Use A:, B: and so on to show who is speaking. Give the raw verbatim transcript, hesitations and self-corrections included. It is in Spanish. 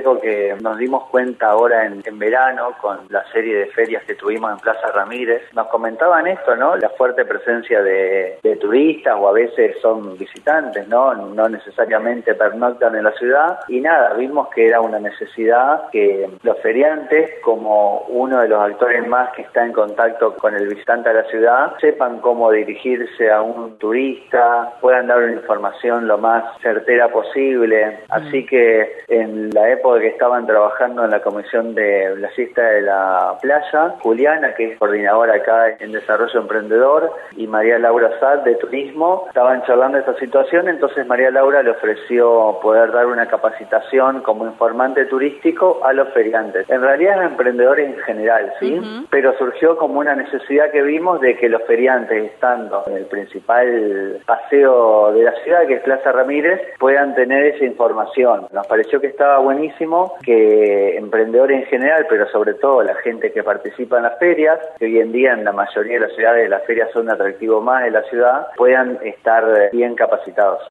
A: algo que nos dimos cuenta ahora en, en verano con la serie de ferias que tuvimos en Plaza Ramírez. Nos comentaban esto, ¿no? La fuerte presencia de, de turistas, o a veces son visitantes, ¿no? No necesariamente pernoctan en la ciudad. Y nada, vimos que era una necesidad que los feriantes, como uno de los actores más que está en contacto con el visitante a la ciudad, sepan cómo dirigirse a un turista, puedan dar una información lo más certera posible. Así que en la época que estaban trabajando en la comisión de la siesta de la playa, Juliana, que es coordinadora acá en Desarrollo Emprendedor, y María Laura Sad de Turismo, estaban charlando esta situación. Entonces María Laura le ofreció poder dar una capacitación como informante turístico a los feriantes. En realidad a emprendedores en general, ¿sí? Uh-huh. Pero surgió como una necesidad que vimos de que los feriantes, estando en el principal paseo de la ciudad, que es Plaza Ramírez, puedan tener esa información. Nos pareció que estaba buenísimo que emprendedores en general, pero sobre todo la gente que participa en las ferias, que hoy en día en la mayoría de las ciudades las ferias son un atractivo más de la ciudad, puedan estar bien capacitados.